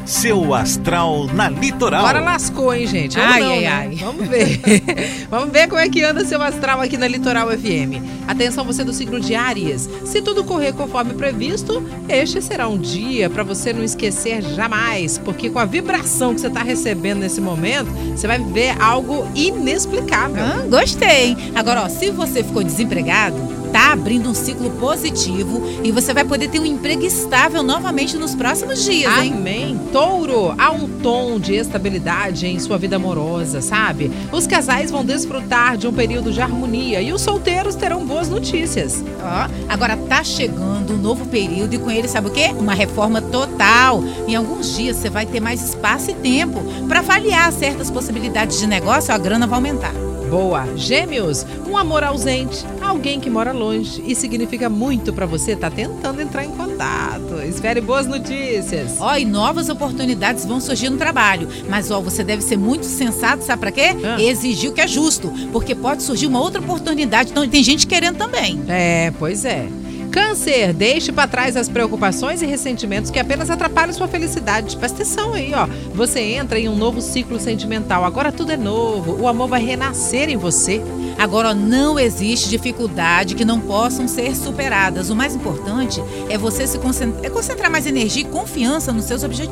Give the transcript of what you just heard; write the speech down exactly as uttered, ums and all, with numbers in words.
Seu astral na Litoral. Agora lascou, hein, gente? Ou Ai, não, ai, né? ai. Vamos ver. Vamos ver como é que anda seu astral aqui na Litoral F M. Atenção, você do signo de Áries. Se tudo correr conforme previsto, este será um dia para você não esquecer jamais, porque com a vibração que você está recebendo nesse momento, você vai ver algo inexplicável. Ah, gostei, hein? Agora, ó, se você ficou desempregado, tá abrindo um ciclo positivo e você vai poder ter um emprego estável novamente nos próximos dias, hein? Amém. Touro, há um tom de estabilidade em sua vida amorosa, sabe? Os casais vão desfrutar de um período de harmonia e os solteiros terão boas notícias. Ó, agora tá chegando um novo período e com ele, sabe o quê? Uma reforma total. Em alguns dias você vai ter mais espaço e tempo para avaliar certas possibilidades de negócio, a grana vai aumentar. Boa. Gêmeos, um amor ausente, alguém que mora longe e significa muito pra você, tá tentando entrar em contato. Espere boas notícias. Ó, e novas oportunidades vão surgir no trabalho. Mas, ó, você deve ser muito sensato, sabe pra quê? Ah. Exigir o que é justo, porque pode surgir uma outra oportunidade, então tem gente querendo também. É, pois é. Câncer, deixe pra trás as preocupações e ressentimentos que apenas atrapalham sua felicidade. Presta atenção aí, ó. Você entra em um novo ciclo sentimental. Agora tudo é novo. O amor vai renascer em você. Agora, ó, não existe dificuldade que não possam ser superadas. O mais importante é você se concentrar, é concentrar mais energia e confiança nos seus objetivos.